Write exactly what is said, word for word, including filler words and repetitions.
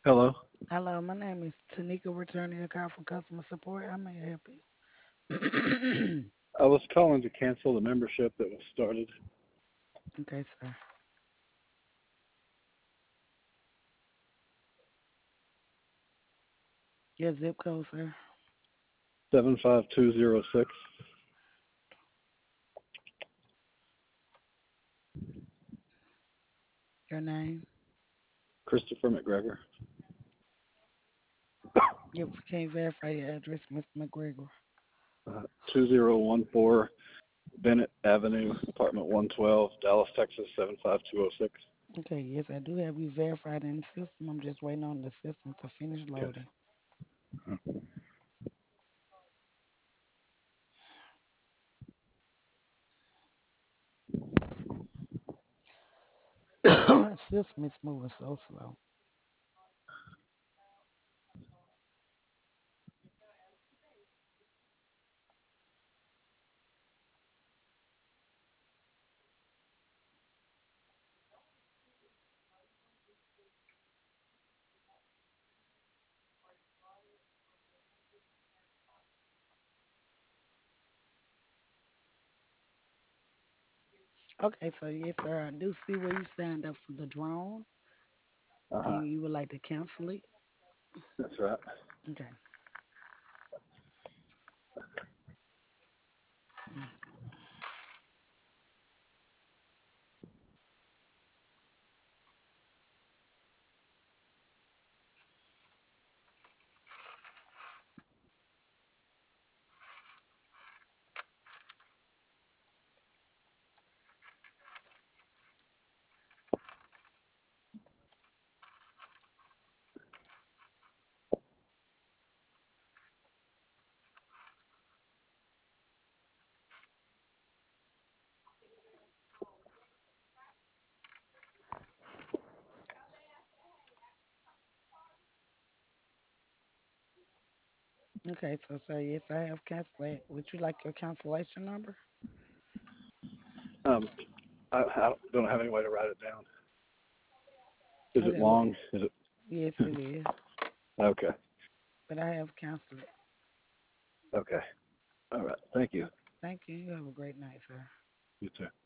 Hello. Hello, my name is Tanika, returning a call from customer support. How may I help you? I was calling to cancel the membership that was started. Okay, sir. Your zip code, sir. seven five two zero six. Your name. Christopher McGregor. You can you verify your address, Mister McGregor? Uh, two zero one four Bennett Avenue, apartment one twelve, Dallas, Texas seven five two zero six. Okay, yes, I do have you verified in the system. I'm just waiting on the system to finish Okay. loading. System is moving so slow. Okay, so yes, sir, I do see where you signed up for the drone Uh huh. and you would like to cancel it. That's right. Okay. Okay, so sir, yes, I have canceled it. Would you like your cancellation number? Um, I, I don't have any way to write it down. Is it Okay, well, long? Is it? yes, it is, Okay. but I have canceled it. Okay. All right. Thank you. Thank you. You have a great night, sir. You too.